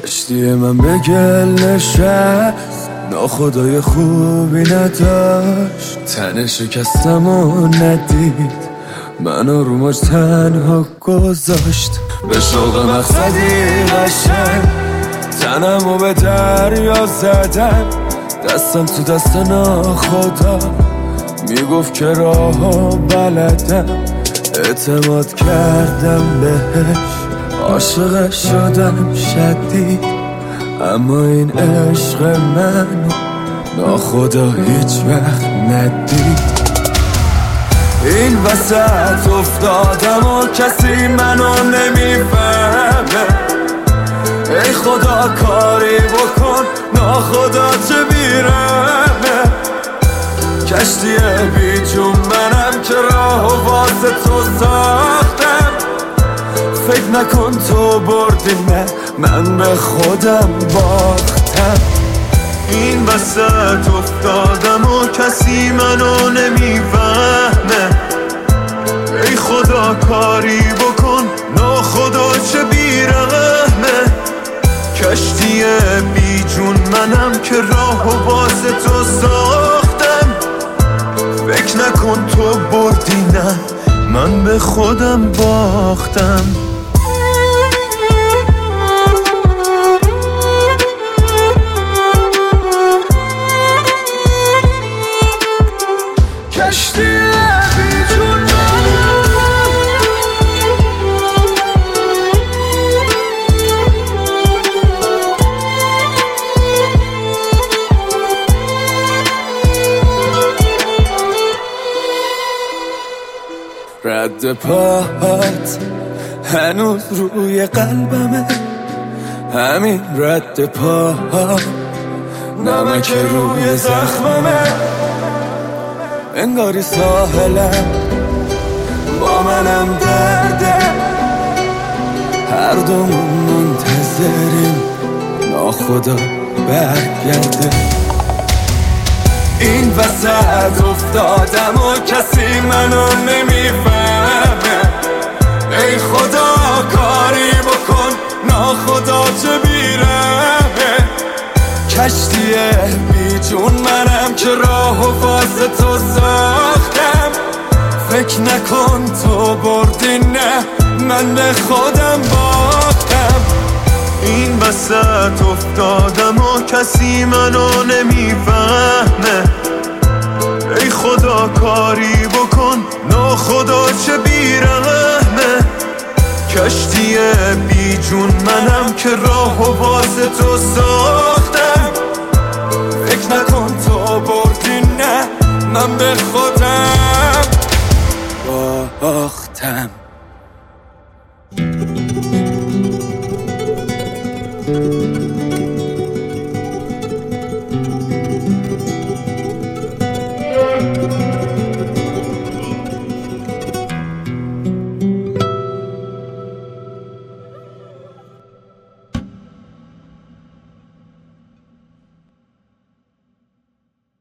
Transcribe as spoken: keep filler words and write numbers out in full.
کشتی من به گل نشست، ناخدای خوبی نداشت، تن شکستم و ندید منو رو موج تنها گذاشت. به شوق مقصدی قشنگ تنمو به دریا زدم، دستم تو دست ناخدا میگفت که راهو بلدم. اعتماد کردم بهش، عاشقش شدم شدید، اما این عشق منو ناخدا هیچ وقت ندید. این وسط افتادم و کسی منو نمیفهمه، ای خدا کاری بکن ناخدا چه بیرمه. کشتی بی جون منم که راهو واسه تو ساختم، فکر نکن تو بردی نه من به خودم باختم. این وسط افتادم و کسی منو نمیفهمه، ای خدا کاری بکن ناخدا چه بیرحمه. کشتی بی جون منم که راهو واسه تو ساختم، فکر نکن تو بردی نه من به خودم باختم. کشتی بی جون رد پاهات هنوز روی قلبمه، همین رد پاها نمک روی زخممه. انگاری ساحلم با منم درده، هر دومون منتظریم ناخدا برگرده. این وسط افتادم و کسی منو نمیفهمه، ای خدا کاری بکن ناخدا چه بیرمه. کشتی بی جون منم که راهو واسه تو ساختم، فکر نکن تو بردی نه من به خودم باختم. این وسط افتادم و کسی منو نمیفهمه، ای خدا کاری بکن ناخدا چه بیرحمه. کشتی بی جون منم که راهو واسه تو ساختم، فکر نکن تو بردی نه من به خودم باختم.